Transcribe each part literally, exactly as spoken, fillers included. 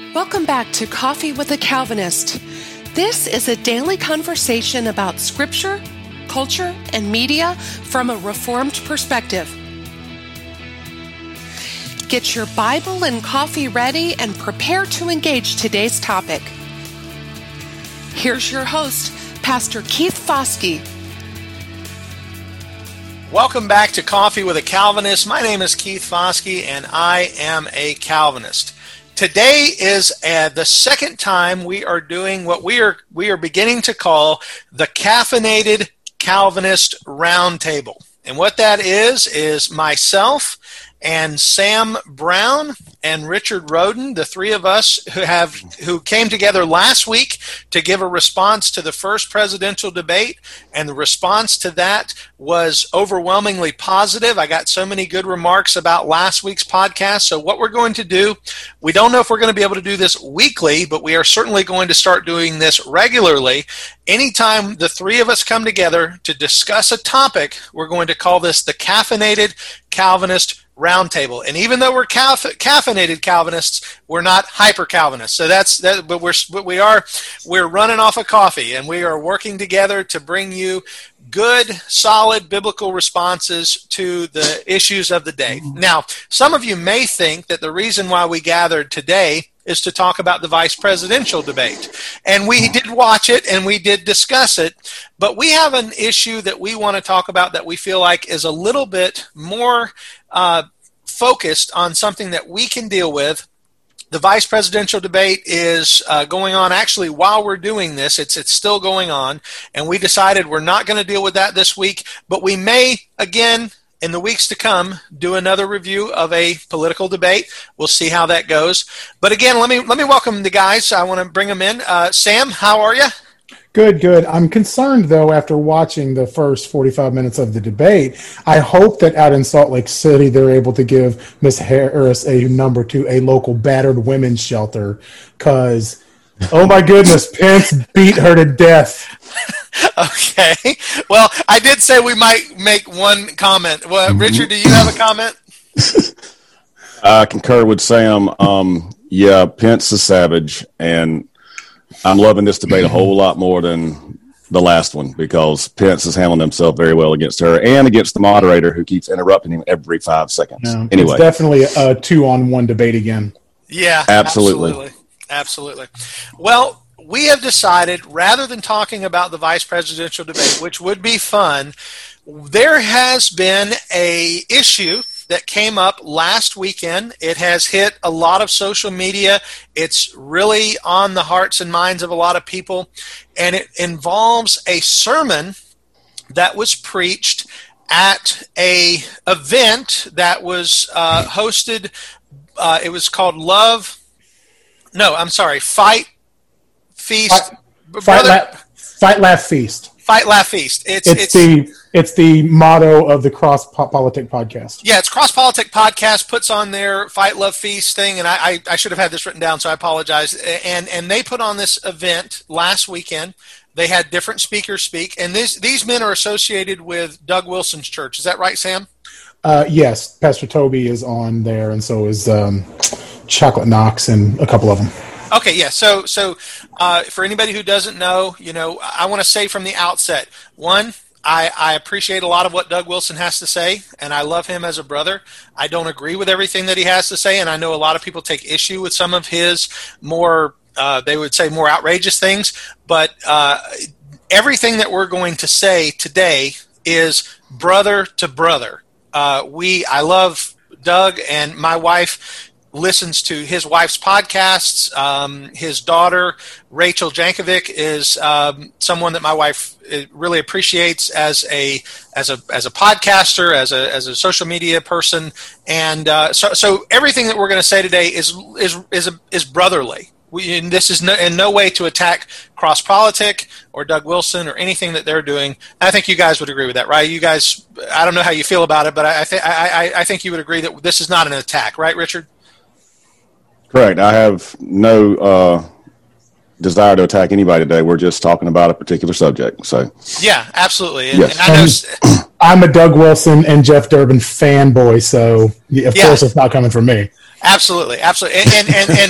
Welcome back to Coffee with a Calvinist. This is a daily conversation about scripture, culture, and media from a Reformed perspective. Get your Bible and coffee ready and prepare to engage today's topic. Here's your host, Pastor Keith Foskey. Welcome back to Coffee with a Calvinist. My name is Keith Foskey, and I am a Calvinist. Today is uh, the second time we are doing what we are we are beginning to call the Caffeinated Calvinist Roundtable. And what that is, is myself and Sam Brown and Richard Roden, the three of us who have who came together last week to give a response to the first presidential debate, and the response to that was overwhelmingly positive. I got so many good remarks about last week's podcast. So what we're going to do, we don't know if we're going to be able to do this weekly, but we are certainly going to start doing this regularly. Anytime the three of us come together to discuss a topic, we're going to call this the Caffeinated Calvinist Roundtable. And even though we're caff- caffeinated Calvinists, we're not hyper Calvinists. So that's that. But we're but we are we're running off of coffee, and we are working together to bring you good, solid biblical responses to the issues of the day. Now, some of you may think that the reason why we gathered today is to talk about the vice presidential debate. And we did watch it and we did discuss it, but we have an issue that we want to talk about that we feel like is a little bit more uh, focused on something that we can deal with. The vice presidential debate is uh, going on actually while we're doing this. It's it's still going on, and we decided we're not going to deal with that this week, but we may, again, in the weeks to come, do another review of a political debate. We'll see how that goes. But again, let me let me welcome the guys. I want to bring them in. Uh, Sam, how are you? Good, good. I'm concerned, though, after watching the first forty-five minutes of the debate. I hope that out in Salt Lake City, they're able to give Miz Harris a number to a local battered women's shelter, because, oh my goodness, Pence beat her to death. Okay. Well, I did say we might make one comment. Well, Richard, do you have a comment? I concur with Sam. Um, yeah, Pence is savage, and I'm loving this debate a whole lot more than the last one, because Pence is handling himself very well against her and against the moderator, who keeps interrupting him every five seconds. Yeah, anyway, it's definitely a two-on-one debate again. Yeah, absolutely. absolutely. Absolutely. Well, we have decided, rather than talking about the vice presidential debate, which would be fun, there has been a issue that came up last weekend. It has hit a lot of social media. It's really on the hearts and minds of a lot of people, and it involves a sermon that was preached at a event that was uh, hosted. Uh, it was called Love. No, I'm sorry. Fight, Feast, Fight, fight, laugh, fight, laugh, feast. Fight, laugh, feast. It's, it's, it's the it's the motto of the Cross Politic podcast. Yeah, it's Cross Politic podcast puts on their Fight, Love, Feast thing, and I, I, I should have had this written down, so I apologize. And and they put on this event last weekend. They had different speakers speak, and these these men are associated with Doug Wilson's church. Is that right, Sam? Uh, yes, Pastor Toby is on there, and so is um, Chocolate Knox and a couple of them. Okay, yeah. So, so uh, for anybody who doesn't know, you know, I want to say from the outset, one, I, I appreciate a lot of what Doug Wilson has to say, and I love him as a brother. I don't agree with everything that he has to say, and I know a lot of people take issue with some of his more, uh, they would say, more outrageous things. But uh, everything that we're going to say today is brother to brother. Uh, we, I love Doug, and my wife listens to his wife's podcasts. Um, his daughter, Rachel Jankovic, is um, someone that my wife really appreciates as a as a as a podcaster, as a as a social media person, and uh, so so everything that we're going to say today is is is a, is brotherly. We, and this is no, in no way to attack Cross Politic or Doug Wilson or anything that they're doing. I think you guys would agree with that, right? You guys, I don't know how you feel about it, but I, I think I, I think you would agree that this is not an attack, right, Richard? Correct. I have no uh, desire to attack anybody today. We're just talking about a particular subject. So yeah, absolutely. And, yes. and I know I'm a Doug Wilson and Jeff Durbin fanboy, so of yeah. course it's not coming from me. Absolutely, absolutely. And and, and, and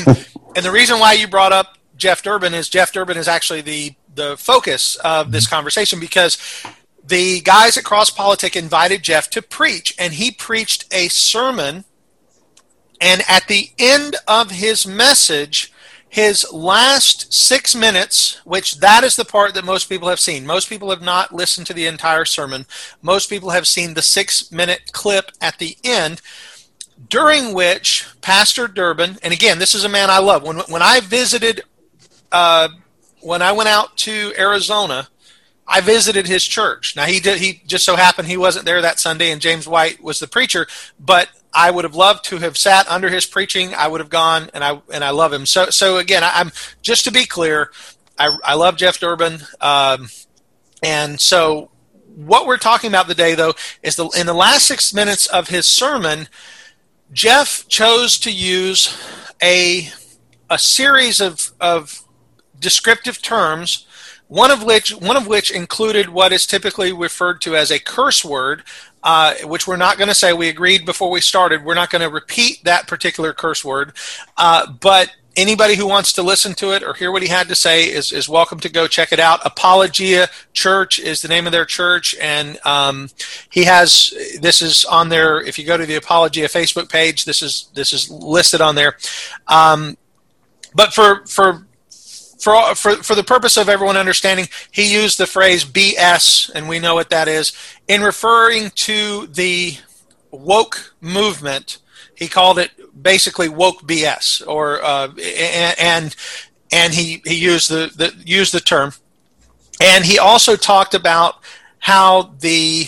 and the reason why you brought up Jeff Durbin is Jeff Durbin is actually the, the focus of this conversation, because the guys at Cross Politic invited Jeff to preach, and he preached a sermon, and at the end of his message, his last six minutes, which that is the part that most people have seen. Most people have not listened to the entire sermon. Most people have seen the six-minute clip at the end, during which Pastor Durbin, and again, this is a man I love. When when I visited, uh, when I went out to Arizona, I visited his church. Now, he did. He just so happened he wasn't there that Sunday, and James White was the preacher. But I would have loved to have sat under his preaching. I would have gone, and I and I love him. So so again, I, I'm just to be clear, I I love Jeff Durbin, um, and so what we're talking about today, though, is the in the last six minutes of his sermon, Jeff chose to use a a series of of descriptive terms. One of which, one of which included what is typically referred to as a curse word, uh, which we're not going to say. We agreed before we started. We're not going to repeat that particular curse word. Uh, but anybody who wants to listen to it or hear what he had to say is, is welcome to go check it out. Apologia Church is the name of their church, and um, he has this is on there. If you go to the Apologia Facebook page, this is this is listed on there. Um, but for for For, for for the purpose of everyone understanding, he used the phrase B S, and we know what that is, in referring to the woke movement. He called it basically woke B S, or uh, and and he, he used the, the used the term, and he also talked about how the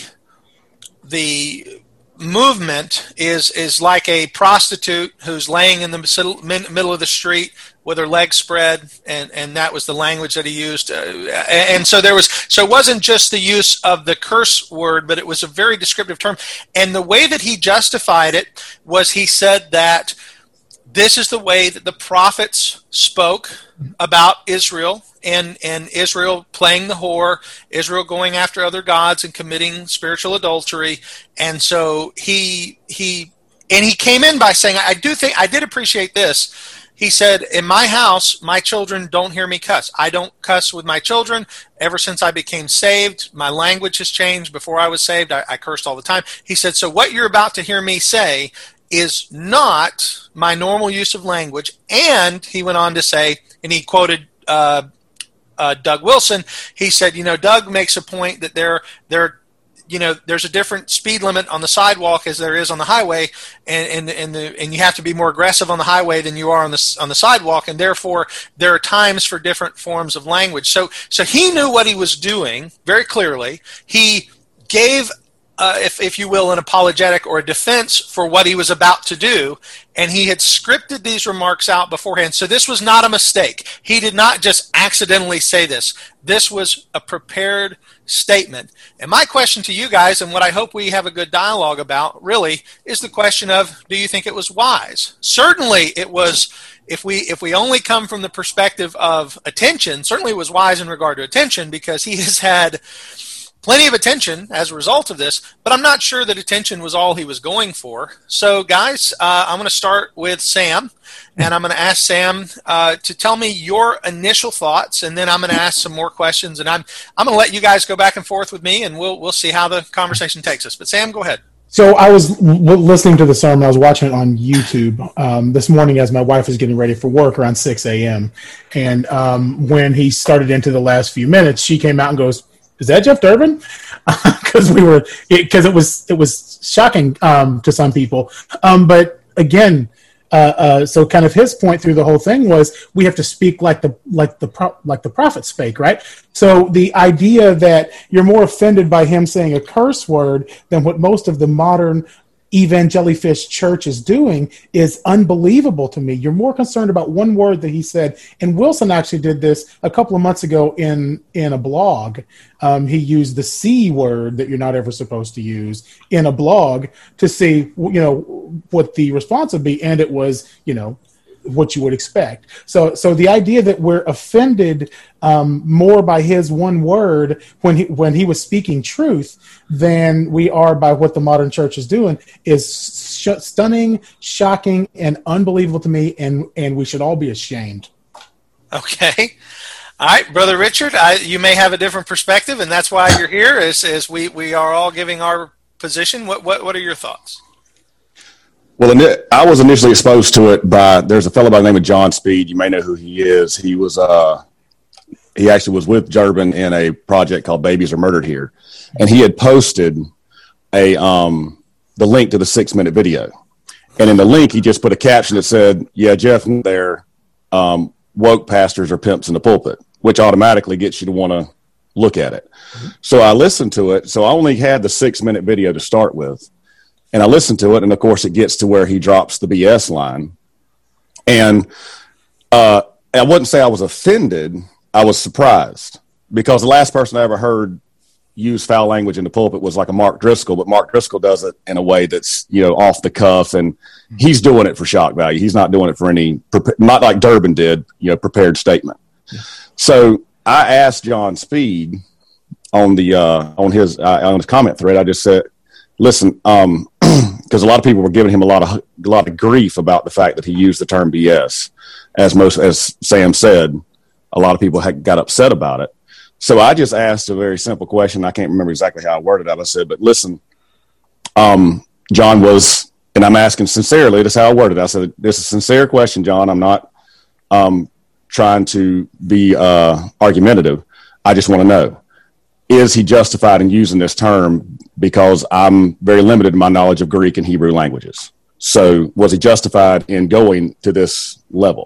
the movement is is like a prostitute who's laying in the middle of the street with her legs spread, and, and that was the language that he used. Uh, and so there was, so it wasn't just the use of the curse word, but it was a very descriptive term. And the way that he justified it was he said that this is the way that the prophets spoke about Israel, and, and Israel playing the whore, Israel going after other gods and committing spiritual adultery. And so he, he, and he came in by saying, I do think, I did appreciate this. He said, in my house, my children don't hear me cuss. I don't cuss with my children. Ever since I became saved, my language has changed. Before I was saved, I, I cursed all the time. He said, so what you're about to hear me say is not my normal use of language. And he went on to say, and he quoted uh, uh, Doug Wilson. He said, you know, Doug makes a point that there, there, you know, there's a different speed limit on the sidewalk as there is on the highway, and and and, the, and you have to be more aggressive on the highway than you are on the on the sidewalk, and therefore there are times for different forms of language. So so he knew what he was doing very clearly. He gave, uh, if if you will, an apologetic or a defense for what he was about to do, and he had scripted these remarks out beforehand. So this was not a mistake. He did not just accidentally say this. This was a prepared statement. And my question to you guys, and what I hope we have a good dialogue about, really, is the question of, do you think it was wise? Certainly it was, if we if we only come from the perspective of attention, certainly it was wise in regard to attention, because he has had plenty of attention as a result of this, but I'm not sure that attention was all he was going for. So, guys, uh, I'm going to start with Sam, and I'm going to ask Sam uh, to tell me your initial thoughts, and then I'm going to ask some more questions, and I'm I'm going to let you guys go back and forth with me, and we'll we'll see how the conversation takes us. But Sam, go ahead. So I was w- listening to the sermon. I was watching it on YouTube um, this morning as my wife was getting ready for work around six a.m. And um, when he started into the last few minutes, she came out and goes, "Is that Jeff Durbin?" Because we were, because it, it was it was shocking um, to some people. Um, but again, uh, uh, so kind of his point through the whole thing was we have to speak like the like the pro- like the prophet spake, right? So the idea that you're more offended by him saying a curse word than what most of the modern Evangelifish church is doing is unbelievable to me. You're more concerned about one word that he said, and Wilson actually did this a couple of months ago in in a blog. Um, he used the C word that you're not ever supposed to use in a blog to see, you know, what the response would be, and it was, you know, what you would expect. So, so the idea that we're offended um, more by his one word when he when he was speaking truth than we are by what the modern church is doing is sh- stunning, shocking, and unbelievable to me. And and we should all be ashamed. Okay. All right, Brother Richard, I, you may have a different perspective, and that's why you're here, is, is we, we are all giving our position. What, what what are your thoughts? Well, I was initially exposed to it by, there's a fellow by the name of John Speed. You may know who he is. He was, uh, he actually was with Durbin in a project called Babies Are Murdered Here. And he had posted a, um, the link to the six minute video. And in the link, he just put a caption that said, yeah, Jeff, there, um, woke pastors are pimps in the pulpit, which automatically gets you to want to look at it. Mm-hmm. So I listened to it. So I only had the six minute video to start with. And I listened to it, and of course, it gets to where he drops the B S line. And uh, I wouldn't say I was offended. I was surprised, because the last person I ever heard use foul language in the pulpit was like a Mark Driscoll, but Mark Driscoll does it in a way that's, you know, off the cuff, and he's doing it for shock value. He's not doing it for any, not like Durbin did, you know, prepared statement. Yeah. So I asked John Speed on the uh, on his uh, on his comment thread. I just said, listen, um, because a lot of people were giving him a lot of a lot of grief about the fact that he used the term B S. As most, as Sam said, a lot of people had got upset about it. So I just asked a very simple question. I can't remember exactly how I worded it. I said, but listen, um, John was, and I'm asking sincerely, that's how I worded it. I said, this is a sincere question, John. I'm not um, trying to be uh, argumentative. I just want to know, is he justified in using this term? Because I'm very limited in my knowledge of Greek and Hebrew languages. So was he justified in going to this level?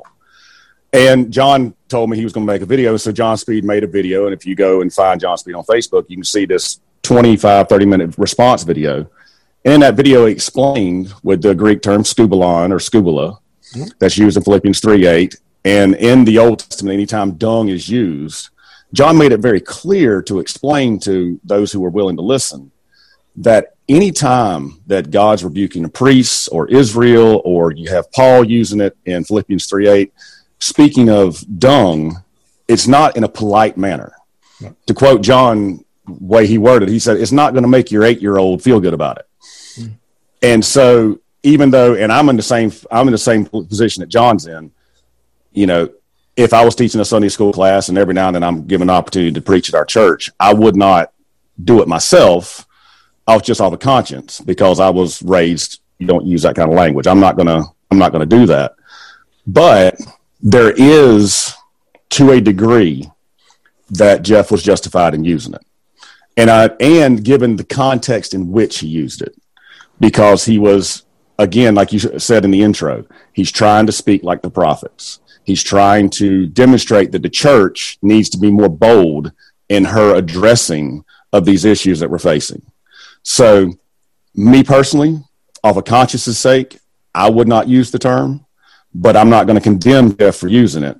And John told me he was going to make a video. So John Speed made a video. And if you go and find John Speed on Facebook, you can see this twenty-five, thirty minute response video. And in that video, he explained with the Greek term skubalon or skubala, mm-hmm. that's used in Philippians three eight. And in the Old Testament, anytime dung is used, John made it very clear to explain to those who were willing to listen that any time that God's rebuking a priest or Israel, or you have Paul using it in Philippians three eight, speaking of dung, it's not in a polite manner. No. To quote John, way he worded, he said, it's not going to make your eight-year-old feel good about it. Mm. And so even though, and I'm in the same, I'm in the same position that John's in, you know, if I was teaching a Sunday school class and every now and then I'm given an opportunity to preach at our church, I would not do it myself. I was just off of conscience, because I was raised, you don't use that kind of language. I'm not going to, I'm not going to do that. But there is, to a degree, that Jeff was justified in using it. And I, and given the context in which he used it, because he was, again, like you said in the intro, he's trying to speak like the prophets. He's trying to demonstrate that the church needs to be more bold in her addressing of these issues that we're facing. So me personally, off of conscience's sake, I would not use the term, but I'm not going to condemn Jeff for using it.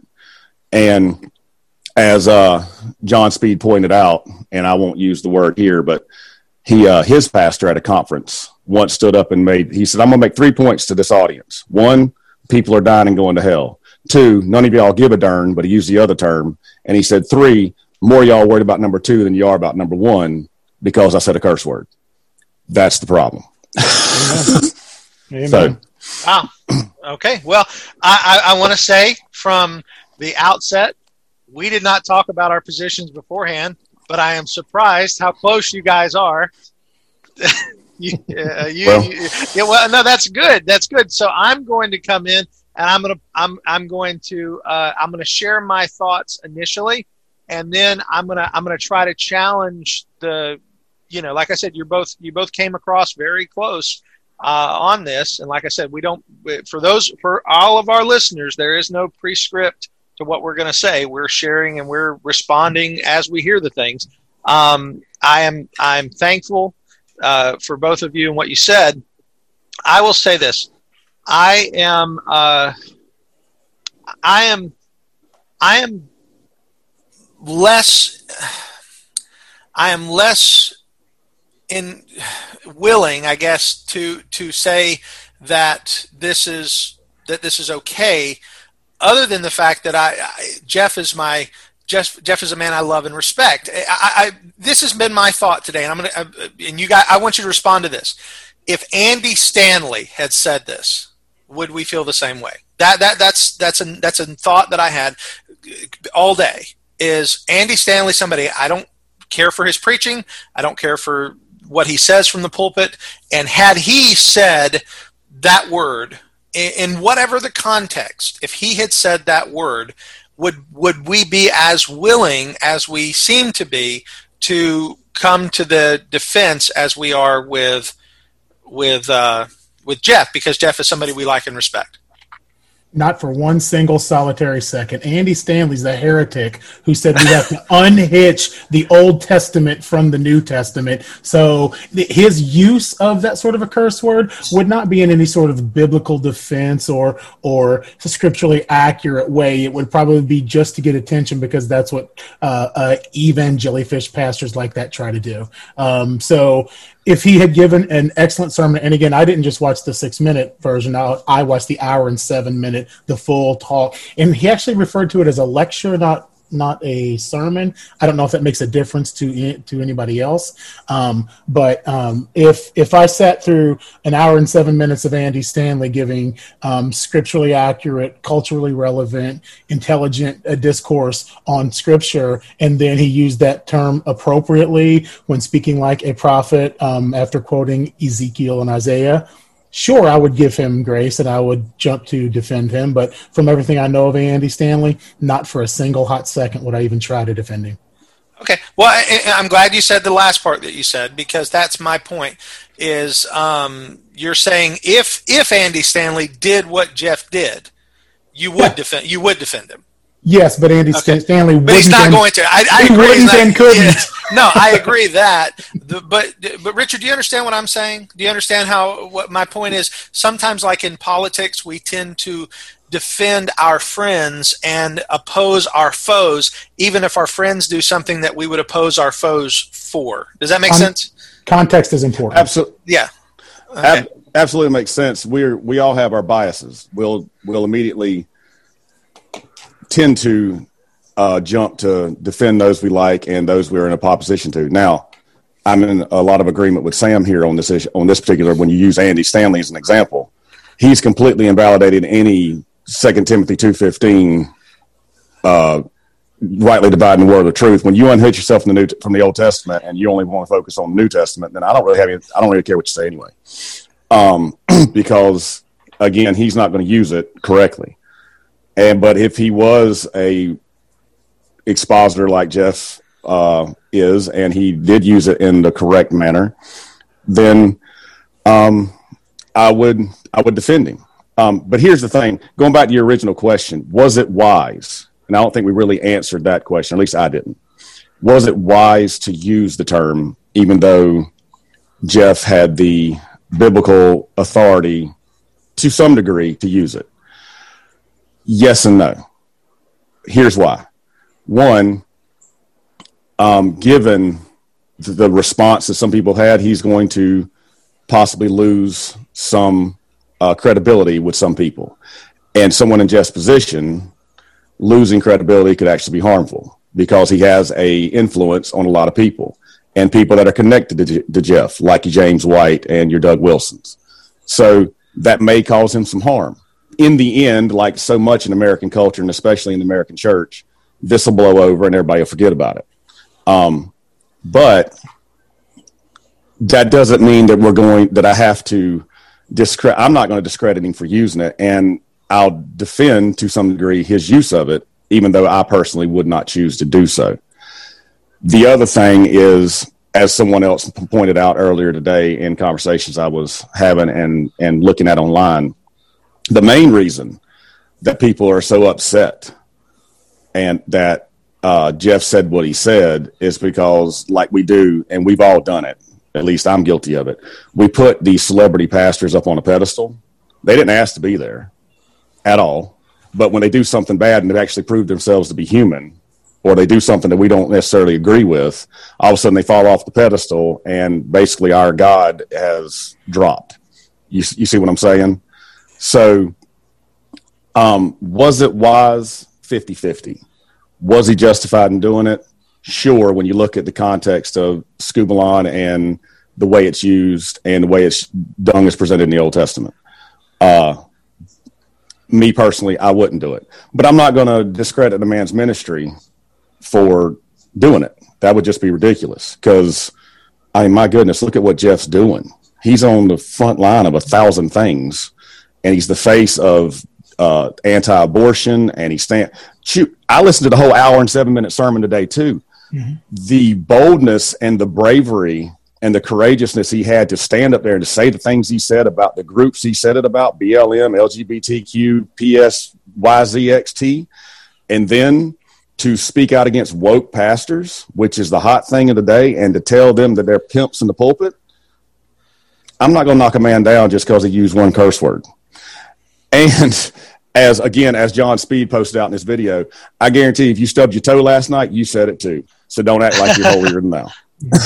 And as uh, John Speed pointed out, and I won't use the word here, but he, uh, his pastor at a conference once stood up and made, he said, I'm going to make three points to this audience. One, people are dying and going to hell. Two, none of y'all give a darn, but he used the other term. And he said, three, more y'all worried about number two than you are about number one, because I said a curse word. That's the problem. Amen. So, wow. Okay. Well, I, I, I want to say from the outset, we did not talk about our positions beforehand, but I am surprised how close you guys are. you, uh, you, well. you, yeah, well, no, that's good. That's good. So I'm going to come in and I'm going to, I'm, I'm going to, uh, I'm going to share my thoughts initially, and then I'm going to, I'm going to try to challenge the, you know, like I said, you're both, you both came across very close uh, on this. And like I said, we don't, for those, for all of our listeners, there is no prescript to what we're going to say. We're sharing and we're responding as we hear the things. Um, I am, I'm thankful uh, for both of you and what you said. I will say this. I am, uh, I am, I am less, I am less in willing, I guess, to, to say that this is that this is okay, other than the fact that I, I Jeff is my Jeff. Jeff is a man I love and respect. I, I this has been my thought today, and I'm gonna and you guys, I want you to respond to this. If Andy Stanley had said this, would we feel the same way? That that that's that's a that's a thought that I had all day. Is Andy Stanley somebody I don't care for his preaching? I don't care for what he says from the pulpit. And had he said that word in, in whatever the context, if he had said that word, would would we be as willing as we seem to be to come to the defense as we are with with uh, with Jeff, because Jeff is somebody we like and respect? Not for one single solitary second. Andy Stanley's the heretic who said we have to unhitch the Old Testament from the New Testament. So th- his use of that sort of a curse word would not be in any sort of biblical defense or or scripturally accurate way. It would probably be just to get attention, because that's what uh, uh, evangelifish pastors like that try to do. Um, so if he had given an excellent sermon, and again, I didn't just watch the six-minute version. I, I watched the hour and seven-minute, the full talk. And he actually referred to it as a lecture, not not a sermon. I don't know if that makes a difference to to anybody else. Um, but um, if if I sat through an hour and seven minutes of Andy Stanley giving um, scripturally accurate, culturally relevant, intelligent uh, discourse on Scripture, and then he used that term appropriately when speaking like a prophet um, after quoting Ezekiel and Isaiah, sure, I would give him grace and I would jump to defend him. But from everything I know of Andy Stanley, not for a single hot second would I even try to defend him. Okay. Well, I, I'm glad you said the last part that you said, because that's my point, is um, you're saying if if Andy Stanley did what Jeff did, you would yeah. defend you would defend him. Yes, but Andy okay. Stanley wouldn't. But he's not and, going to. I, I he agree. wouldn't not, and couldn't. Yeah, no, I agree that. The, but but Richard, do you understand what I'm saying? Do you understand how what my point is? Sometimes, like in politics, we tend to defend our friends and oppose our foes, even if our friends do something that we would oppose our foes for. Does that make Con- sense? Context is important. Absolutely. Yeah. Okay. Ab- absolutely makes sense. We're we all have our biases. We'll we'll immediately tend to uh, jump to defend those we like and those we're in a opposition to. Now, I'm in a lot of agreement with Sam here on this issue, on this particular. When you use Andy Stanley as an example, he's completely invalidated any Second Timothy two fifteen uh, rightly dividing the word of truth. When you unhitch yourself from the New from the Old Testament and you only want to focus on the New Testament, then I don't really have any, I don't really care what you say anyway, um, because again, he's not going to use it correctly. And but if he was a expositor like Jeff uh, is, and he did use it in the correct manner, then um, I would I would defend him. Um, but here's the thing: going back to your original question, was it wise? And I don't think we really answered that question. At least I didn't. Was it wise to use the term, even though Jeff had the biblical authority to some degree to use it? Yes and no. Here's why. One, um, given the response that some people had, he's going to possibly lose some uh, credibility with some people. And someone in Jeff's position, losing credibility could actually be harmful because he has a influence on a lot of people and people that are connected to, to Jeff, like James White and your Doug Wilsons. So that may cause him some harm. In the end, like so much in American culture, and especially in the American church, this will blow over and everybody will forget about it. Um, but that doesn't mean that we're going, that I have to discredit, I'm not going to discredit him for using it. And I'll defend to some degree his use of it, even though I personally would not choose to do so. The other thing is, as someone else pointed out earlier today in conversations I was having and, and looking at online, the main reason that people are so upset and that uh, Jeff said what he said is because, like we do, and we've all done it, at least I'm guilty of it, we put these celebrity pastors up on a pedestal. They didn't ask to be there at all, but when they do something bad and they actually prove themselves to be human, or they do something that we don't necessarily agree with, all of a sudden they fall off the pedestal and basically our God has dropped. You, you see what I'm saying? So Um, was it wise? fifty-fifty. Was he justified in doing it? Sure, when you look at the context of scubalon and the way it's used and the way it's dung is presented in the Old Testament. Uh, me personally, I wouldn't do it. But I'm not going to discredit a man's ministry for doing it. That would just be ridiculous because, I mean, my goodness, look at what Jeff's doing. He's on the front line of a thousand things, and he's the face of uh, anti-abortion, and he stand. Shoot, I listened to the whole hour and seven minute sermon today too. Mm-hmm. The boldness and the bravery and the courageousness he had to stand up there and to say the things he said about the groups he said it about, B L M, L G B T Q, P S Y Z X T, and then to speak out against woke pastors, which is the hot thing of the day, and to tell them that they're pimps in the pulpit. I'm not going to knock a man down just because he used one curse word. And as, again, as John Speed posted out in this video, I guarantee if you stubbed your toe last night, you said it too. So don't act like you're holier than thou.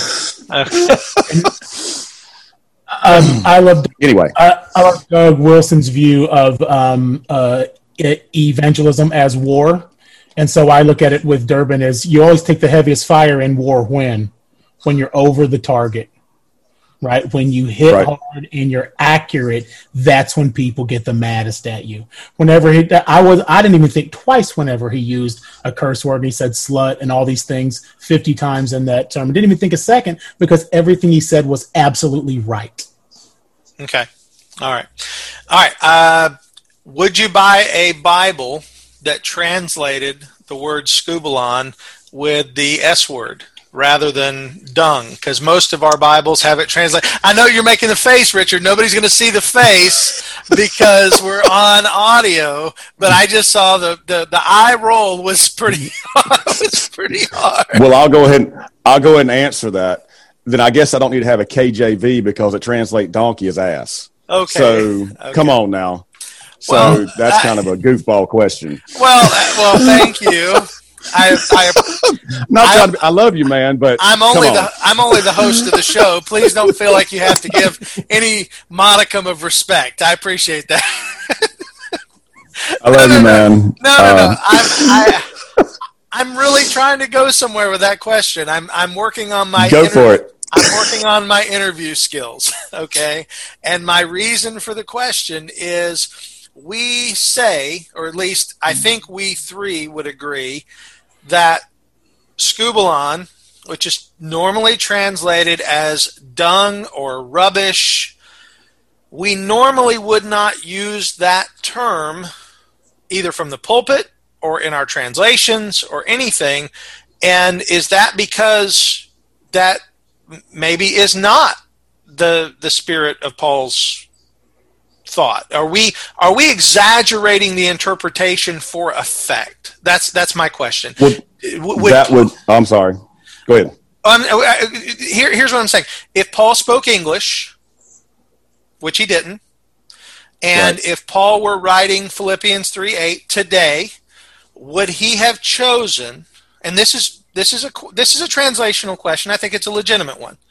um, I love anyway. I, I love Doug Wilson's view of um, uh, evangelism as war, and so I look at it with Durbin as you always take the heaviest fire in war when when you're over the target, right? When you hit right. hard and you're accurate, that's when people get the maddest at you. Whenever he, I was, I didn't even think twice whenever he used a curse word and he said slut and all these things fifty times in that term. I didn't even think a second because everything he said was absolutely right. Okay. All right. All right. Uh, would you buy a Bible that translated the word scubalon with the S word rather than dung? Because most of our Bibles have it translated. I know you're making the face, Richard. Nobody's going to see the face because we're on audio, but I just saw the, the, the eye roll was pretty was pretty hard. Well, I'll go ahead and I'll go ahead and answer that. Then I guess I don't need to have a K J V because it translates donkey as ass. Okay. So okay. Come on now. So well, that's I, kind of a goofball question. Well, well, thank you. I, I, Not I, trying to be, I love you, man, but I'm only the I'm only the host of the show. Please don't feel like you have to give any modicum of respect. I appreciate that. I love no, no, you, no. man. No, no, uh, no. I'm I, I'm really trying to go somewhere with that question. I'm I'm working on my go inter- for it. I'm working on my interview skills. Okay, and my reason for the question is. We say, or at least I think we three would agree, that scubalon, which is normally translated as dung or rubbish, we normally would not use that term either from the pulpit or in our translations or anything. And is that because that maybe is not the the spirit of Paul's thought? Are we are we exaggerating the interpretation for effect? That's that's my question. Well, would, that would. I'm sorry. Go ahead. Um, here, here's what I'm saying. If Paul spoke English, which he didn't, and right. if Paul were writing Philippians three eight today, would he have chosen? And this is this is a this is a translational question. I think it's a legitimate one.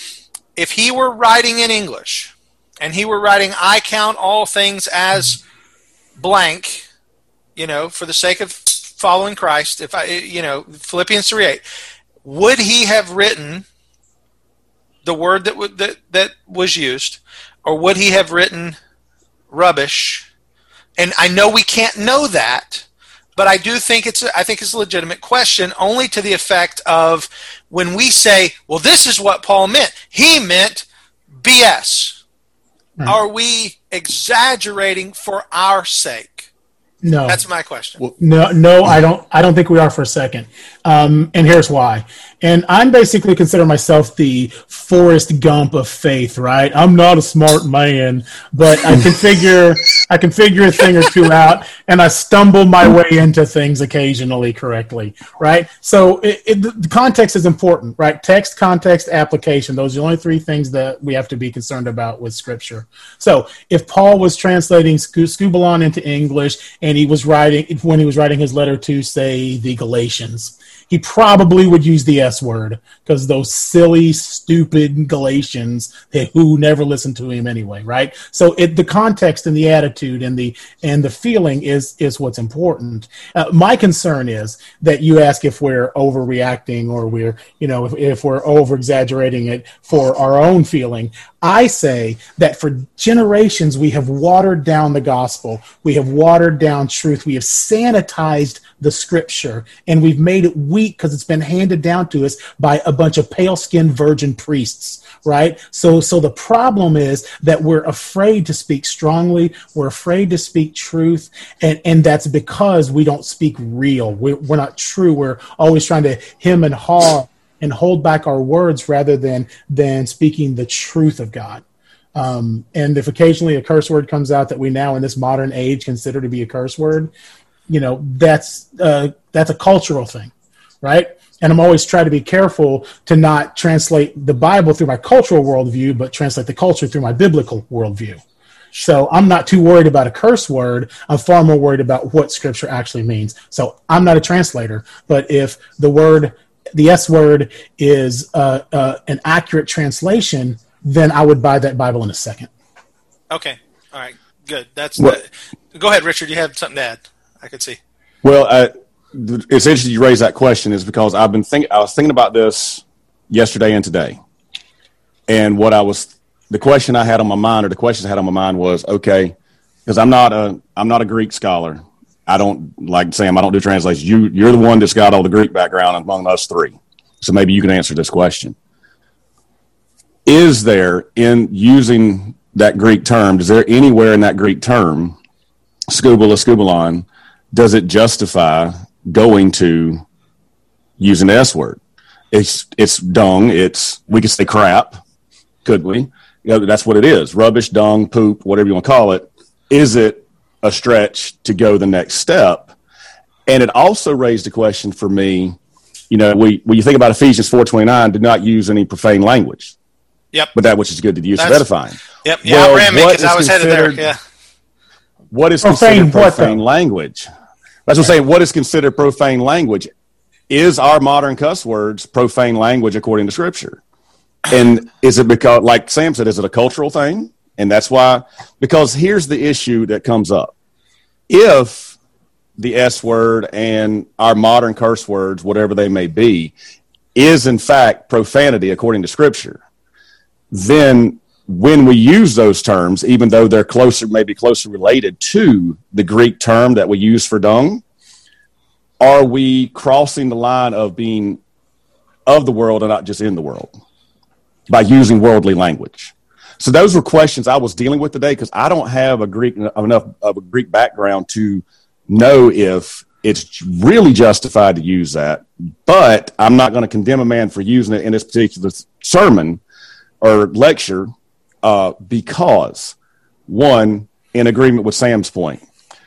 If he were writing in English. And he were writing, I count all things as blank, you know, for the sake of following Christ. If I, you know, Philippians three eight, would he have written the word that w- that that was used, or would he have written rubbish? And I know we can't know that, but I do think it's a, I think it's a legitimate question, only to the effect of when we say, well, this is what Paul meant. He meant B S. Are we exaggerating for our sake? No. That's my question. No, no, I don't. I don't think we are for a second. Um, and here's why. And I'm basically consider myself the Forrest Gump of faith, right? I'm not a smart man, but I can figure I can figure a thing or two out, and I stumble my way into things occasionally correctly, right? So it, it, the context is important, right? Text, context, application. Those are the only three things that we have to be concerned about with Scripture. So if Paul was translating scubalon into English, and he was writing when he was writing his letter to, say, the Galatians, he probably would use the S word because those silly, stupid Galatians who never listened to him anyway, right? So it, the context and the attitude and the and the feeling is is what's important. Uh, my concern is that you ask if we're overreacting or we're, you know, if, if we're over exaggerating it for our own feeling. I say that for generations we have watered down the gospel, we have watered down truth, we have sanitized the scripture, and we've made it weak because it's been handed down to us by a bunch of pale-skinned virgin priests, right? So so the problem is that we're afraid to speak strongly, we're afraid to speak truth, and, and that's because we don't speak real. We're, we're not true. We're always trying to hem and haw and hold back our words rather than than speaking the truth of God. Um, and if occasionally a curse word comes out that we now in this modern age consider to be a curse word, you know, that's uh, that's a cultural thing, right? And I'm always trying to be careful to not translate the Bible through my cultural worldview, but translate the culture through my biblical worldview. So I'm not too worried about a curse word. I'm far more worried about what Scripture actually means. So I'm not a translator, but if the word the S word is uh, uh, an accurate translation, then I would buy that Bible in a second. Okay. All right. Good. That's well, the, go ahead, Richard. You have something to add. I could see. Well, uh, it's interesting you raise that question is because I've been thinking, I was thinking about this yesterday and today. And what I was, the question I had on my mind or the questions I had on my mind was, okay, because I'm not a, I'm not a Greek scholar. I don't, like Sam, I don't do translations. You, you're the one that's got all the Greek background among us three. So maybe you can answer this question. Is there, in using that Greek term, is there anywhere in that Greek term, skubala, skubalon, does it justify going to using the S word? It's it's dung. It's, we could say crap, could we? You know, that's what it is. Rubbish, dung, poop, whatever you want to call it. Is it a stretch to go the next step? And it also raised a question for me, you know, we, when you think about Ephesians four twenty-nine, do not use any profane language. Yep. But that which is good to the use of edifying. Yep. Yeah, well, I ran me because I was headed there. Yeah. What is profane, considered profane what, language? That's what I'm saying. What is considered profane language? Is our modern cuss words profane language according to Scripture? And is it because, like Sam said, is it a cultural thing? And that's why, because here's the issue that comes up. If the S word and our modern curse words, whatever they may be, is in fact profanity according to Scripture, then when we use those terms, even though they're closer, maybe closer related to the Greek term that we use for dung, are we crossing the line of being of the world and not just in the world by using worldly language? So those were questions I was dealing with today because I don't have a Greek enough of a Greek background to know if it's really justified to use that. But I'm not going to condemn a man for using it in this particular sermon or lecture uh, because, one, in agreement with Sam's point,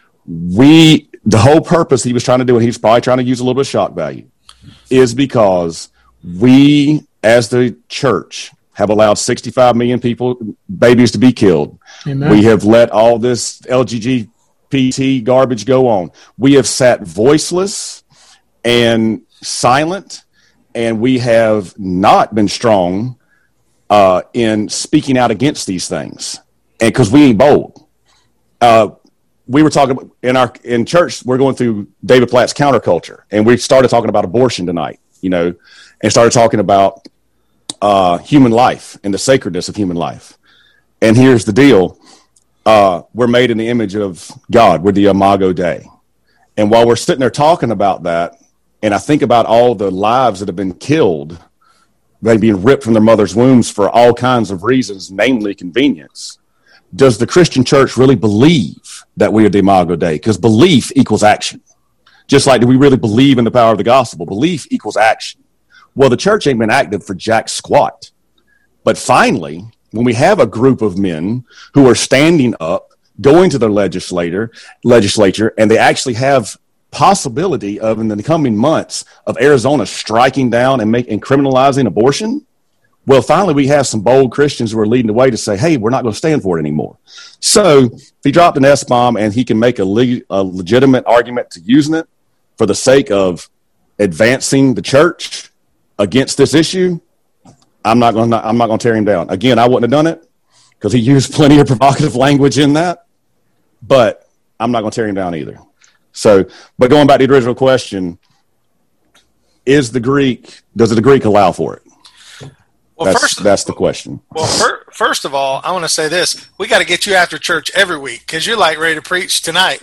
we the whole purpose he was trying to do, and he's probably trying to use a little bit of shock value, is because we, as the church, have allowed sixty-five million people, babies to be killed. Amen. We have let all this L G B T garbage go on. We have sat voiceless and silent, and we have not been strong uh, in speaking out against these things. And because we ain't bold. Uh, we were talking in our in church, we're going through David Platt's Counterculture, and we started talking about abortion tonight, you know, and started talking about Uh, human life and the sacredness of human life. And here's the deal. Uh, we're made in the image of God. We're the Imago Dei. And while we're sitting there talking about that, and I think about all the lives that have been killed, they being ripped from their mother's wombs for all kinds of reasons, namely convenience, does the Christian church really believe that we are the Imago Dei? Because belief equals action. Just like, do we really believe in the power of the gospel? Belief equals action. Well, the church ain't been active for jack squat. But finally, when we have a group of men who are standing up, going to their legislator, legislature, and they actually have possibility of, in the coming months, of Arizona striking down and make and criminalizing abortion, well, finally, we have some bold Christians who are leading the way to say, hey, we're not going to stand for it anymore. So if he dropped an S-bomb and he can make a, le- a legitimate argument to using it for the sake of advancing the church against this issue, I'm not going to I'm not going to tear him down. Again, I wouldn't have done it because he used plenty of provocative language in that, but I'm not going to tear him down either. So, but going back to the original question, is the Greek, does the Greek allow for it? Well, that's, first, that's the question. Well, fir- first of all, I want to say this. We got to get you after church every week because you're like ready to preach tonight.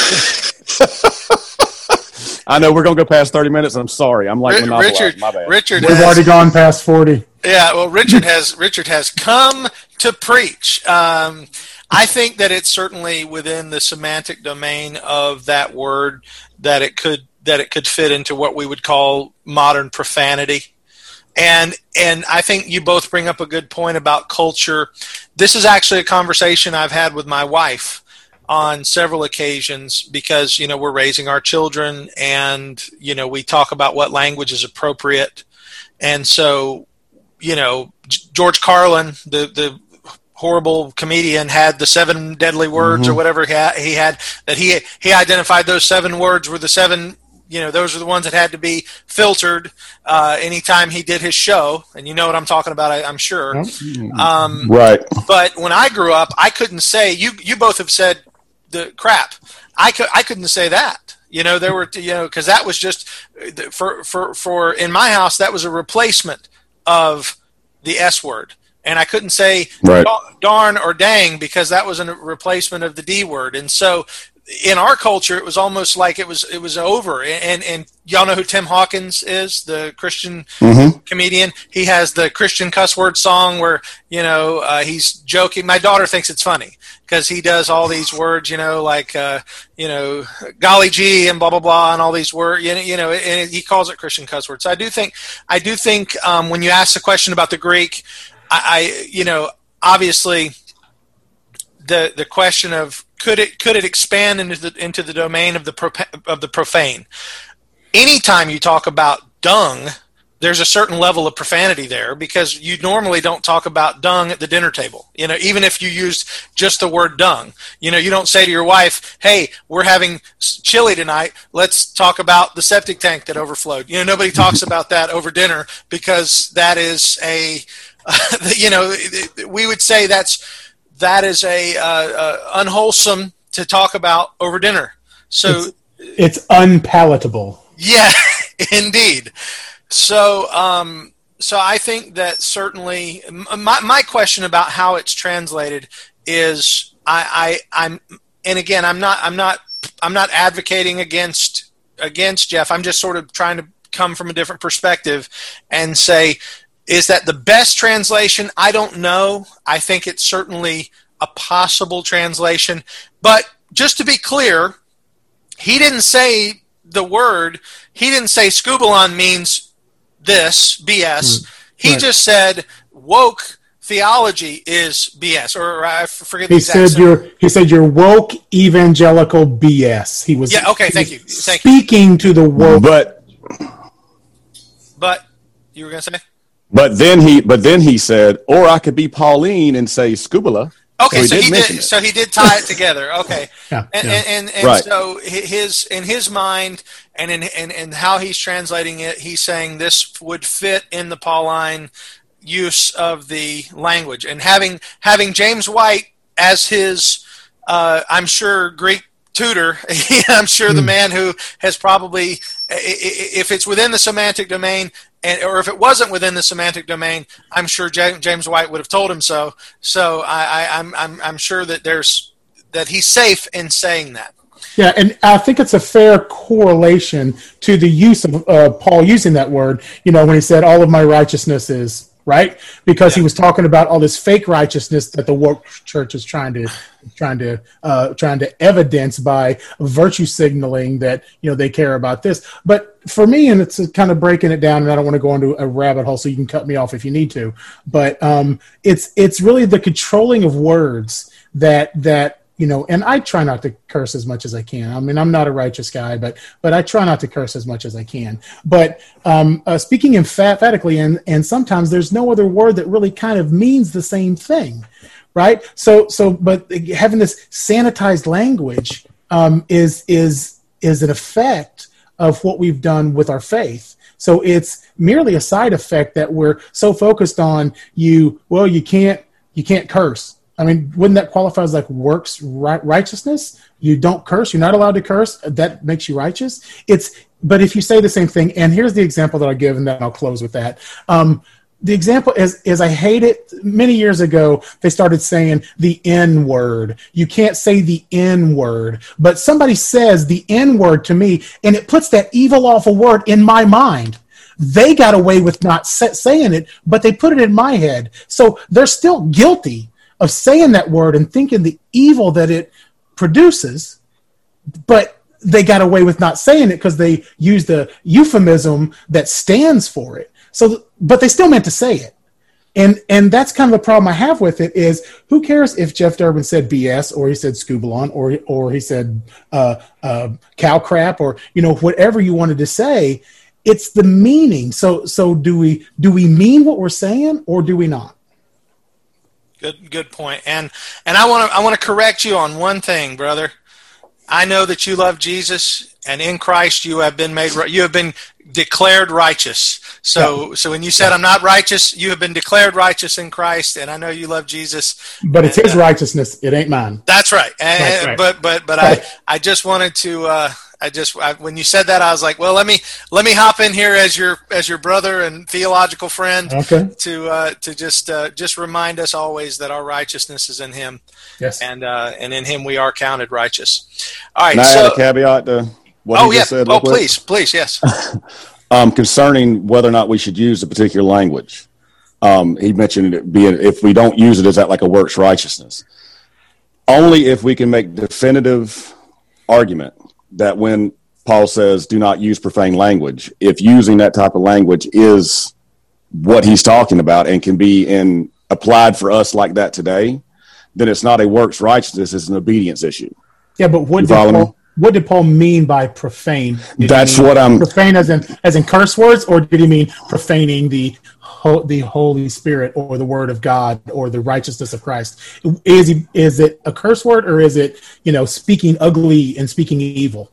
I know we're going to go past thirty minutes. I'm sorry. I'm like R- Richard. My bad. Richard We've has, already gone past forty. Yeah, well, Richard has Richard has come to preach. Um, I think that it's certainly within the semantic domain of that word that it could that it could fit into what we would call modern profanity. And and I think you both bring up a good point about culture. This is actually a conversation I've had with my wife on several occasions because, you know, we're raising our children and, you know, we talk about what language is appropriate. And so, you know, George Carlin, the, the horrible comedian, had the seven deadly words mm-hmm. or whatever he had, he had that he he identified those seven words were the seven. You know, those are the ones that had to be filtered uh, anytime he did his show. And you know what I'm talking about, I, I'm sure. Um, right. But when I grew up, I couldn't say, you you both have said the crap. I, could, I couldn't say that. You know, there were, you know, because that was just, for, for, for, in my house, that was a replacement of the S word. And I couldn't say right. darn or dang because that was a replacement of the D word. And so in our culture, it was almost like it was it was over. And and y'all know who Tim Hawkins is, the Christian mm-hmm. comedian. He has the Christian cuss word song where, you know, uh, he's joking. My daughter thinks it's funny because he does all these words, you know, like, uh, you know, golly gee and blah, blah, blah, and all these words, you know, you know, and he calls it Christian cuss words. So I do think, I do think um, when you ask the question about the Greek, I, I you know, obviously the the question of, Could it could it expand into the into the domain of the pro, of the profane? Anytime you talk about dung, there's a certain level of profanity there because you normally don't talk about dung at the dinner table. You know, even if you used just the word dung, you know, you don't say to your wife, "Hey, we're having chili tonight. Let's talk about the septic tank that overflowed." You know, nobody talks about that over dinner because that is a, you know, we would say that's. That is a uh, uh, unwholesome to talk about over dinner. So it's, it's unpalatable. Yeah, indeed. So, um, so I think that certainly my my question about how it's translated is I, I I'm and again I'm not I'm not I'm not advocating against against Jeff. I'm just sort of trying to come from a different perspective and say, is that the best translation? I don't know. I think it's certainly a possible translation. But just to be clear, he didn't say the word. He didn't say scubalon means this, B S. Mm, he right. just said woke theology is B S. Or I forget the he exact said your He said your woke evangelical B S. He was yeah. Okay, thank you. Thank speaking you. to the woke. But, but you were going to say? But then he, but then he said, or I could be Pauline and say scubala. Okay, so he, so he did. So he did tie it together. Okay, yeah, and, yeah. and and and right. so his in his mind and in and, and how he's translating it, he's saying this would fit in the Pauline use of the language, and having having James White as his, uh, I'm sure Greek tutor. I'm sure mm. the man who has probably, if it's within the semantic domain. And, or if it wasn't within the semantic domain, I'm sure James White would have told him so. So I, I, I'm, I'm, I'm sure that there's that he's safe in saying that. Yeah, and I think it's a fair correlation to the use of uh, Paul using that word. You know, when he said, "All of my righteousness is," right, because yeah. he was talking about all this fake righteousness that the woke church is trying to, trying to, uh, trying to evidence by virtue signaling that you know they care about this, but. For me, and it's kind of breaking it down, and I don't want to go into a rabbit hole, so you can cut me off if you need to. But um, it's it's really the controlling of words that that you know. And I try not to curse as much as I can. I mean, I'm not a righteous guy, but but I try not to curse as much as I can. But um, uh, speaking emphatically, and and sometimes there's no other word that really kind of means the same thing, right? So so, but having this sanitized language um, is is is an effect of what we've done with our faith. So it's merely a side effect that we're so focused on you, well, you can't, you can't curse. I mean, wouldn't that qualify as like works right, righteousness? You don't curse. You're not allowed to curse. That makes you righteous. It's, but if you say the same thing, and here's the example that I'll give, and then I'll close with that. Um, the example is, is I hate it. Many years ago, they started saying the N word. You can't say the N word, but somebody says the N word to me, and it puts that evil, awful word in my mind. They got away with not saying it, but they put it in my head. So they're still guilty of saying that word and thinking the evil that it produces, but they got away with not saying it because they used the euphemism that stands for it. So, but they still meant to say it. And and that's kind of a problem I have with it is, who cares if Jeff Durbin said B S or he said scubalon or or he said uh, uh, cow crap or, you know, whatever you wanted to say. It's the meaning. So so do we do we mean what we're saying or do we not? Good good point. And and I want to I want to correct you on one thing, brother. I know that you love Jesus, and in Christ you have been made you have been declared righteous. So yeah. so when you said I'm not righteous, you have been declared righteous in Christ, and I know you love Jesus. But it's and, his uh, righteousness, it ain't mine. That's right. And, that's right. But but but right. I I just wanted to uh, I just I, when you said that, I was like, well, let me let me hop in here as your as your brother and theological friend, okay. to uh, to just uh, just remind us always that our righteousness is in Him. Yes, and uh, and in Him we are counted righteous. All right. Can I so, add a caveat to what oh he yeah. just said? Oh please, please, yes. um, concerning whether or not we should use a particular language, um, he mentioned it being if we don't use it, is that like a works righteousness? Only if we can make definitive argument that when Paul says do not use profane language, if using that type of language is what he's talking about and can be in applied for us like that today, then it's not a works righteousness, it's an obedience issue. Yeah, but what did Paul, what did Paul mean by profane? Did That's what I'm profane as in as in curse words, or did he mean profaning the the Holy Spirit or the Word of God or the righteousness of Christ? Is he, is it a curse word, or is it, you know, speaking ugly and speaking evil?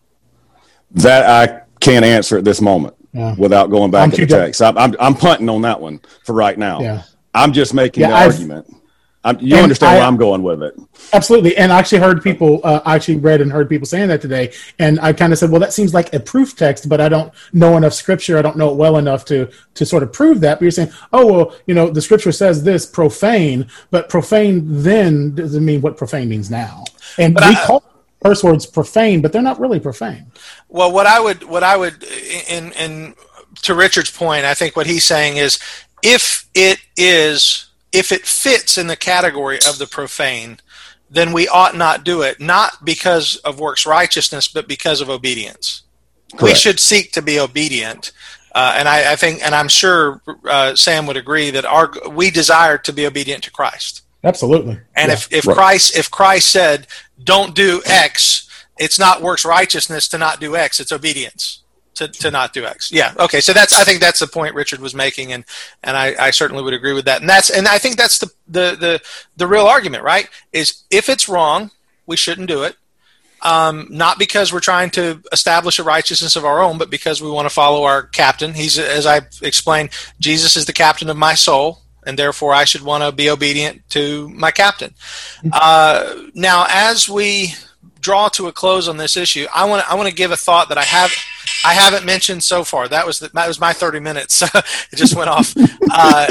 That I can't answer at this moment yeah. without going back to the text. I'm, I'm I'm punting on that one for right now. Yeah. I'm just making yeah, the I've, argument. I'm, you understand I, where I'm going with it. Absolutely. And I actually heard people, uh, I actually read and heard people saying that today. And I kind of said, well, that seems like a proof text, but I don't know enough scripture. I don't know it well enough to, to sort of prove that. But you're saying, oh, well, you know, the scripture says this, profane, but profane then doesn't mean what profane means now. And but we I, call curse words profane, but they're not really profane. Well, what I would, what I would, in, in to Richard's point, I think what he's saying is, if it is, if it fits in the category of the profane, then we ought not do it, not because of works righteousness, but because of obedience. Correct. We should seek to be obedient. Uh, and I, I think, and I'm sure uh, Sam would agree that our we desire to be obedient to Christ. Absolutely. And yeah. if, if right. Christ if Christ said, don't do X, it's not works righteousness to not do X, it's obedience. To, to not do X. Yeah. Okay. So that's, I think that's the point Richard was making. And, and I, I certainly would agree with that. And that's, and I think that's the, the, the, the real argument, right? Is if it's wrong, we shouldn't do it. Um, not because we're trying to establish a righteousness of our own, but because we want to follow our captain. He's, as I explained, Jesus is the captain of my soul, and therefore I should want to be obedient to my captain. Uh, now, as we draw to a close on this issue, I want to, I want to give a thought that I have, I haven't mentioned so far. That was the, that was my thirty minutes. It just went off. Uh,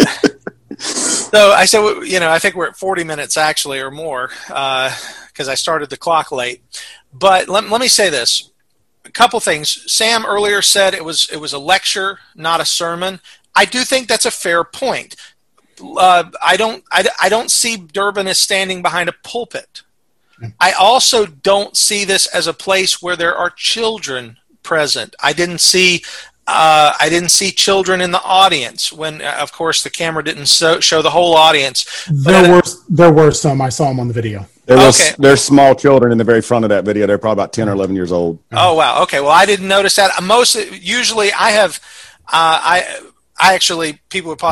so I said, you know, I think we're at forty minutes actually, or more, because uh, I started the clock late. But let, let me say this: a couple things. Sam earlier said it was it was a lecture, not a sermon. I do think that's a fair point. Uh, I don't I, I don't see Durbin as standing behind a pulpit. I also don't see this as a place where there are children present. I didn't see uh, I didn't see children in the audience when, uh, of course, the camera didn't so, show the whole audience. There were there were some. I saw them on the video. There was okay. There's small children in the very front of that video. They're probably about ten or eleven years old. Oh wow. Okay. Well, I didn't notice that. Most usually, I have uh, I I actually people would probably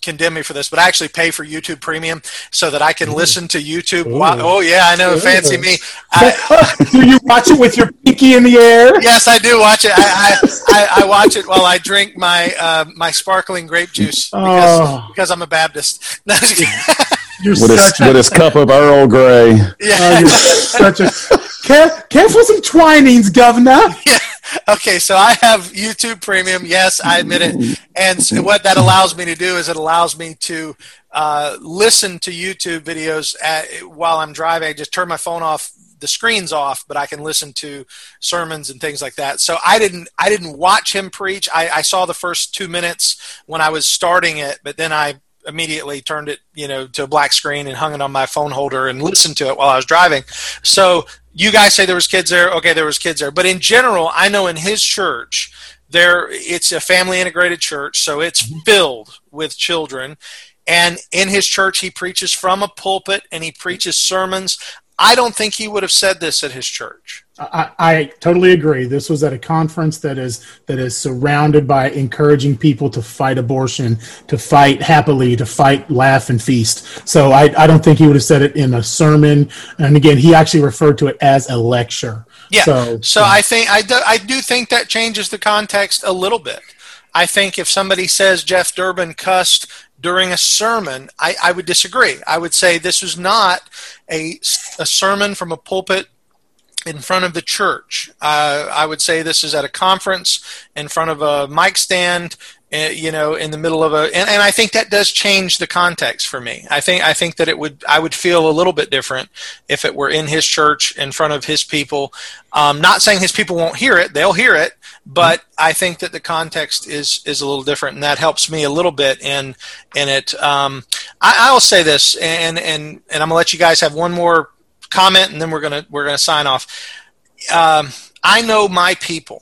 condemn me for this, but I actually pay for YouTube Premium so that I can listen to YouTube. While, oh yeah, I know, Ooh. Fancy me. I, do you watch it with your pinky in the air? Yes, I do watch it. I I, I watch it while I drink my uh, my sparkling grape juice because, oh. because I'm a Baptist. No, You're with, his, a, with his cup of Earl Grey. Yeah. Oh, you're such a care, careful some Twinings, Governor. Yeah. Okay, so I have YouTube Premium. Yes, I admit it. And so what that allows me to do is it allows me to uh, listen to YouTube videos at, while I'm driving. I just turn my phone off, the screen's off, but I can listen to sermons and things like that. So I didn't I didn't watch him preach. I, I saw the first two minutes when I was starting it, but then I immediately turned it, you know, to a black screen and hung it on my phone holder and listened to it while I was driving. So you guys say there was kids there. Okay, there was kids there. But in general, I know in his church, there it's a family integrated church, so it's filled with children. And in his church, he preaches from a pulpit and he preaches sermons. I don't think he would have said this at his church. I, I totally agree. This was at a conference that is that is surrounded by encouraging people to fight abortion, to fight happily, to fight, laugh, and feast. So I, I don't think he would have said it in a sermon. And again, he actually referred to it as a lecture. Yeah. So, so yeah. I think I do, I do think that changes the context a little bit. I think if somebody says Jeff Durbin cussed during a sermon, I, I would disagree. I would say this was not a, a sermon from a pulpit in front of the church. Uh, I would say this is at a conference in front of a mic stand, uh, you know, in the middle of a, and, and I think that does change the context for me. I think I think that it would, I would feel a little bit different if it were in his church in front of his people. Um, not saying his people won't hear it; they'll hear it, but I think that the context is is a little different, and that helps me a little bit in in it. Um, I, I'll say this, and and and I'm gonna let you guys have one more comment, and then we're gonna we're gonna sign off. Um, I know my people,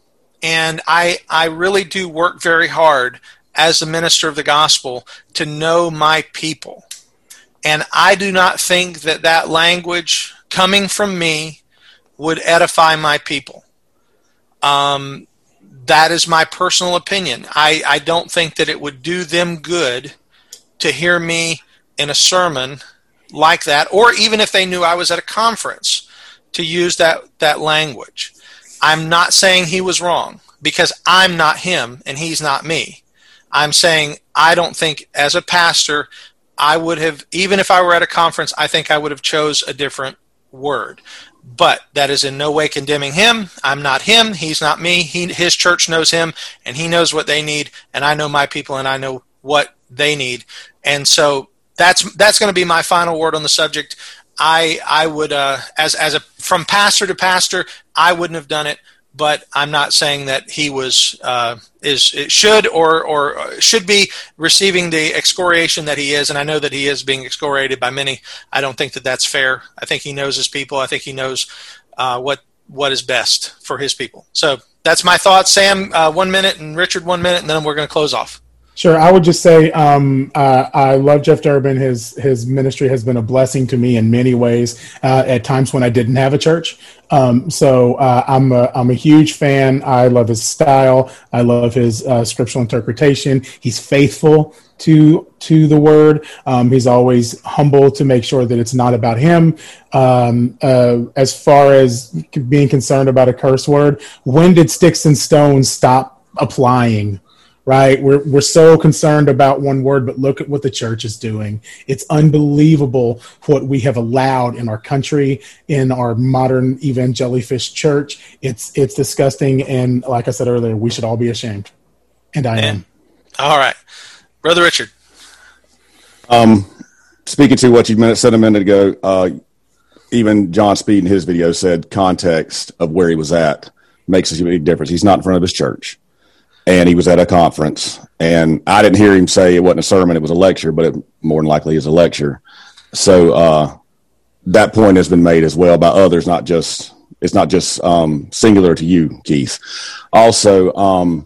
and I I really do work very hard as a minister of the gospel to know my people, and I do not think that that language coming from me would edify my people. Um, that is my personal opinion. I I don't think that it would do them good to hear me in a sermon like that, or even if they knew I was at a conference, to use that, that language. I'm not saying he was wrong, because I'm not him and he's not me. I'm saying I don't think as a pastor I would have, even if I were at a conference, I think I would have chose a different word. But that is in no way condemning him. I'm not him. He's not me. He, his church knows him, and he knows what they need, and I know my people, and I know what they need. And so That's that's going to be my final word on the subject. I I would uh, as as a from pastor to pastor, I wouldn't have done it, but I'm not saying that he was uh, is it should or or should be receiving the excoriation that he is, and I know that he is being excoriated by many. I don't think that that's fair. I think he knows his people. I think he knows uh, what what is best for his people. So that's my thoughts. Sam, uh, one minute, and Richard, one minute, and then we're going to close off. Sure. I would just say um, uh, I love Jeff Durbin. His his ministry has been a blessing to me in many ways. Uh, at times when I didn't have a church, um, so uh, I'm a I'm a huge fan. I love his style. I love his uh, scriptural interpretation. He's faithful to to the word. Um, he's always humble to make sure that it's not about him. Um, uh, as far as being concerned about a curse word, when did sticks and stones stop applying? Right. We're we're so concerned about one word, but look at what the church is doing. It's unbelievable what we have allowed in our country, in our modern evangelist church. It's it's disgusting. And like I said earlier, we should all be ashamed. And I Man. am. All right. Brother Richard. Um, speaking to what you said a minute ago, uh, even John Speed in his video said context of where he was at makes a big difference. He's not in front of his church. And he was at a conference, and I didn't hear him say it wasn't a sermon, it was a lecture, but it more than likely is a lecture. So uh, that point has been made as well by others, not just, it's not just um, singular to you, Keith. Also, um,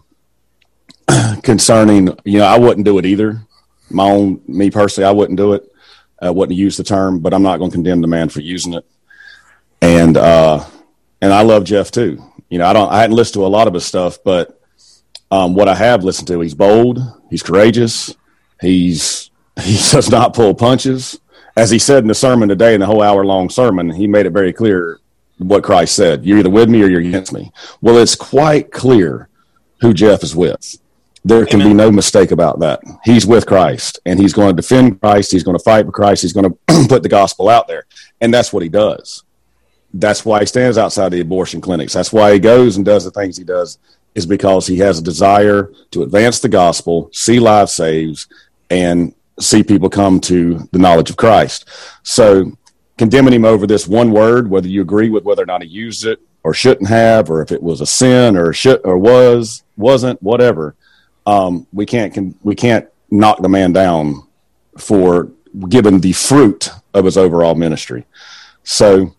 concerning, you know, I wouldn't do it either. My own, me personally, I wouldn't do it. I wouldn't use the term, but I'm not going to condemn the man for using it. And, uh, and I love Jeff too. You know, I don't, I hadn't listened to a lot of his stuff, but Um, what I have listened to, he's bold, he's courageous, He's he does not pull punches. As he said in the sermon today, in the whole hour-long sermon, he made it very clear what Christ said. You're either with me or you're against me. Well, it's quite clear who Jeff is with. There can Amen. Be no mistake about that. He's with Christ, and he's going to defend Christ. He's going to fight for Christ. He's going to put the gospel out there, and that's what he does. That's why he stands outside the abortion clinics. That's why he goes and does the things he does, is because he has a desire to advance the gospel, see lives saved, and see people come to the knowledge of Christ. So condemning him over this one word, whether you agree with whether or not he used it or shouldn't have, or if it was a sin or should or was, wasn't, whatever, um, we can't can, we can't knock the man down for giving the fruit of his overall ministry. So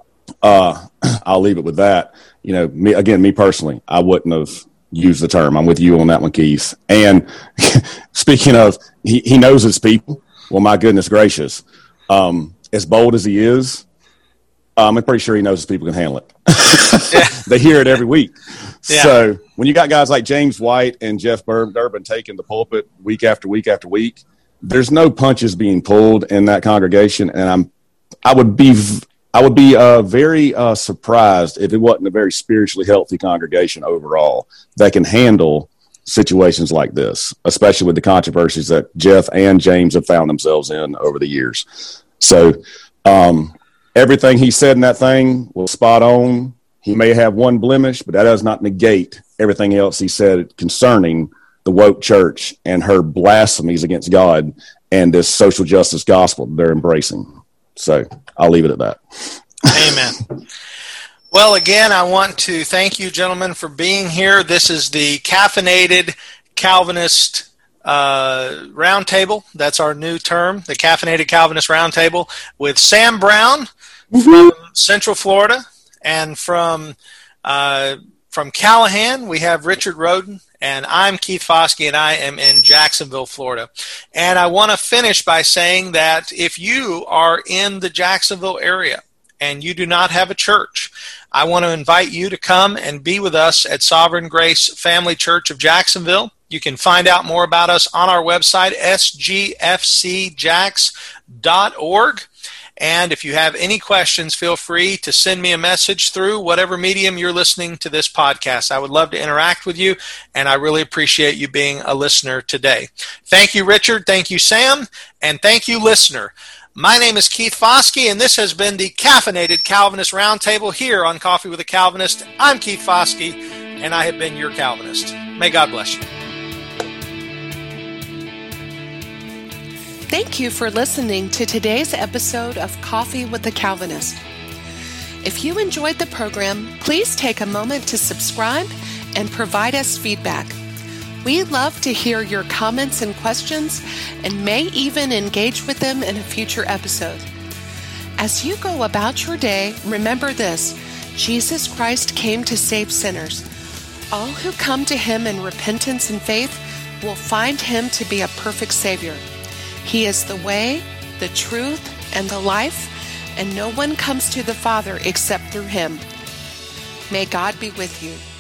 uh, I'll leave it with that. You know, me again, me personally, I wouldn't have used the term. I'm with you on that one, Keith. And speaking of, he, he knows his people. Well, my goodness gracious. Um, as bold as he is, um, I'm pretty sure he knows his people can handle it. Yeah. They hear it every week. Yeah. So when you got guys like James White and Jeff Durbin taking the pulpit week after week after week, there's no punches being pulled in that congregation. And I'm, I would be, I would be uh, very uh, surprised if it wasn't a very spiritually healthy congregation overall that can handle situations like this, especially with the controversies that Jeff and James have found themselves in over the years. So um, everything he said in that thing was spot on. He may have one blemish, but that does not negate everything else he said concerning the woke church and her blasphemies against God and this social justice gospel they're embracing. So I'll leave it at that. Amen. Well, again, I want to thank you, gentlemen, for being here. This is the Caffeinated Calvinist uh, Roundtable. That's our new term, the Caffeinated Calvinist Roundtable, with Sam Brown from Central Florida, and from uh, from Callahan, we have Richard Roden, and I'm Keith Foskey, and I am in Jacksonville, Florida. And I want to finish by saying that if you are in the Jacksonville area and you do not have a church, I want to invite you to come and be with us at Sovereign Grace Family Church of Jacksonville. You can find out more about us on our website, s g f c jax dot org. And if you have any questions, feel free to send me a message through whatever medium you're listening to this podcast. I would love to interact with you, and I really appreciate you being a listener today. Thank you, Richard. Thank you, Sam. And thank you, listener. My name is Keith Foskey, and this has been the Caffeinated Calvinist Roundtable here on Coffee with a Calvinist. I'm Keith Foskey, and I have been your Calvinist. May God bless you. Thank you for listening to today's episode of Coffee with the Calvinist. If you enjoyed the program, please take a moment to subscribe and provide us feedback. We love to hear your comments and questions and may even engage with them in a future episode. As you go about your day, remember this: Jesus Christ came to save sinners. All who come to him in repentance and faith will find him to be a perfect Savior. He is the way, the truth, and the life, and no one comes to the Father except through him. May God be with you.